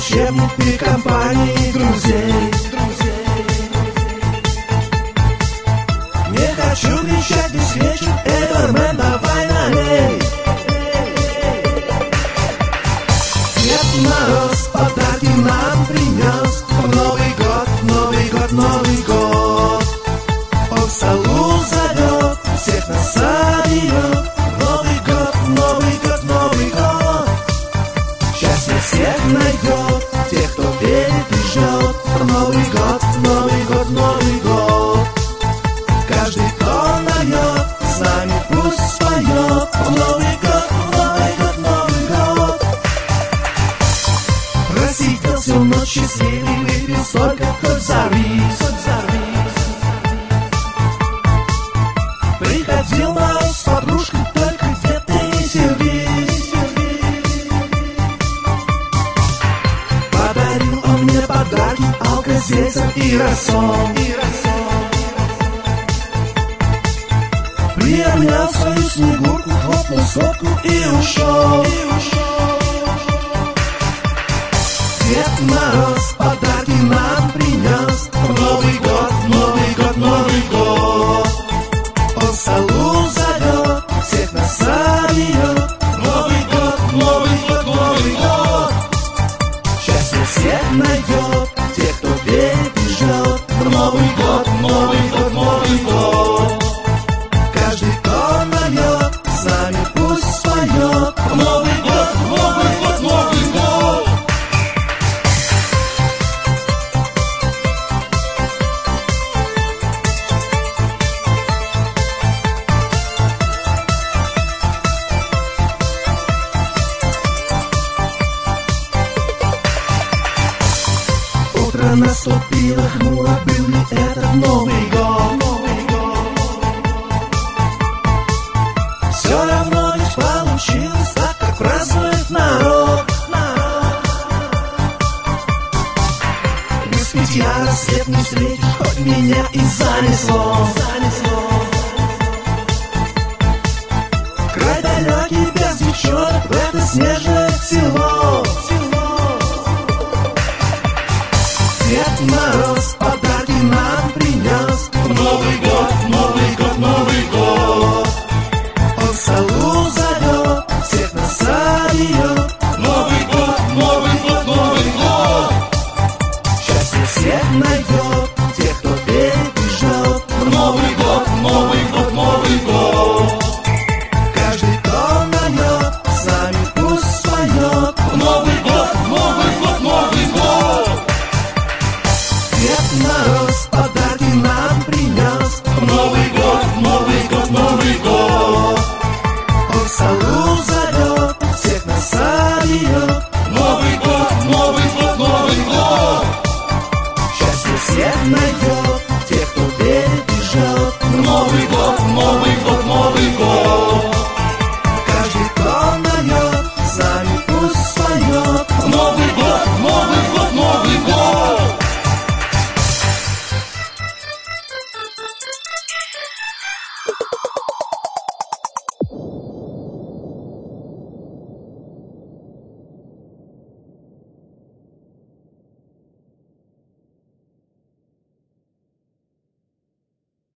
учебник и компании друзей. Не хочу кричать весь вечер: эй, бармен, давай налей. Дед Мороз подарки нам принес. Новый год, Новый год, Новый год. Он в столу зовет, всех нас соберет. Новый год, Новый год, Новый год. Счастье всех найдет, тех, кто верит и ждет. Новый год, Новый год, Новый год. Каждый, кто нает, с нами пусть споет. Новый год, Новый год, Новый год. Просидел всю ночь счастливый, выпил столько, хоть взорвись. Приходил Мороз с подружкой, только где ты не сердись. Подарил он мне подарки, алкозельцер и расон. Приобнял свою Снегурку, хлопнул сотку и ушел. Дед Мороз подарки нам принес. Новый год, Новый год, Новый год. Он в столу зовет, всех нас соберет. Новый год, Новый год, Новый год. Счастье всех найдет, тех, кто верит и ждет. Новый год, Новый год, Новый год. Каждый, кто нает, с нами пусть споет. Новый год, Новый год, Новый год. Утро наступило, хмуро, был ли этот Новый год? Все равно ведь получилось так, как празднует народ. Без питья рассвет не встретишь, хоть меня и занесло. Край далекий, без девчонок, в это снежное село. Дед Мороз подарки нам принес. Новый год, Новый год, Новый год. Он в столу зовет, всех нас соберет. Новый год, Новый год, Новый год. Счастье всех найдет, тех, кто верит и ждет. Новый год, Новый год, Новый год. Каждый, кто нает, с нами пусть споет. Новый год, Новый год, Новый год. Дед Мороз подарки нам принес. Новый год, Новый год, Новый год. Он в столу зовет, всех нас соберет. Новый год, Новый год, Новый год. Счастье всех найдет.